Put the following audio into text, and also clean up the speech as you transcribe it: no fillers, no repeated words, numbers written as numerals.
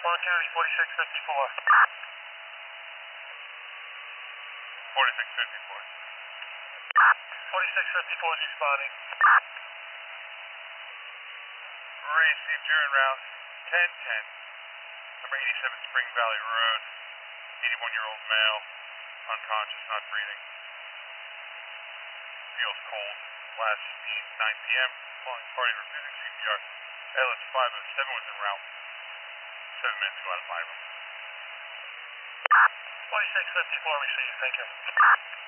Long County 4654. 4654. 4654 is responding. Received, you're en route. 1010. Number 87 Spring Valley Road. 81-year-old male. Unconscious, not breathing. Feels cold. Last seen 9 p.m. Following party refusing CPR. LS 507 was en route. 7 minutes ago out of my room. 4654 received, thank you.